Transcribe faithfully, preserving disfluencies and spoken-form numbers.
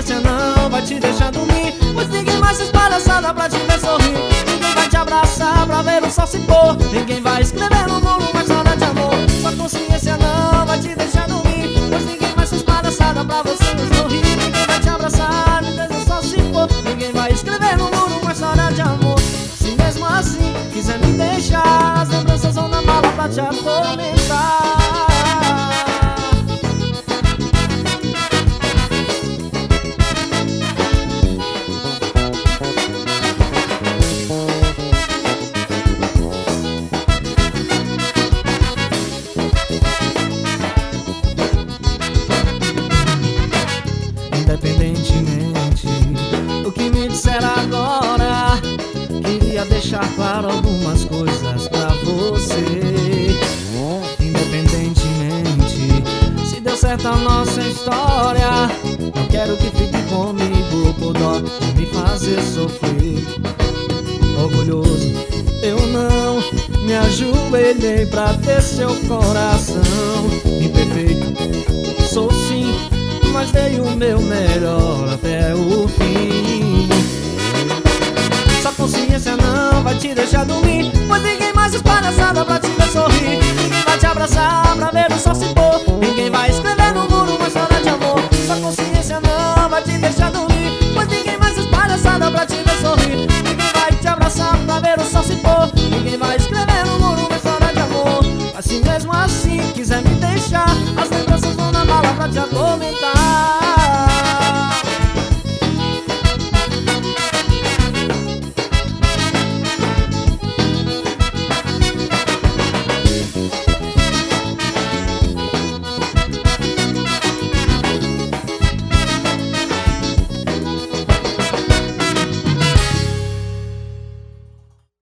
consciência não vai te deixar dormir, pois ninguém mais faz palhaçada pra te ver sorrir. Ninguém vai te abraçar pra ver o sol se pôr, ninguém vai escrever no muro uma história de amor. Sua consciência não vai te deixar dormir, pois ninguém mais faz palhaçada pra você sorrir. Ninguém vai te abraçar pra ver o sol se pôr, ninguém vai escrever no muro uma história de amor. Se mesmo assim quiser me deixar, as lembranças vão na mala pra te atormentar. Independentemente do que me disser agora, queria deixar claro algumas coisas pra você. Independentemente se deu certo a nossa história, não quero que fique comigo por dó de me fazer sofrer. Orgulhoso, eu não me ajoelhei pra ter seu coração. Imperfeito, sou sim, mas dei o meu melhor até o fim. Sua consciência não vai te deixar dormir, pois ninguém mais faz palhaçada pra te ver sorrir. Ninguém vai te abraçar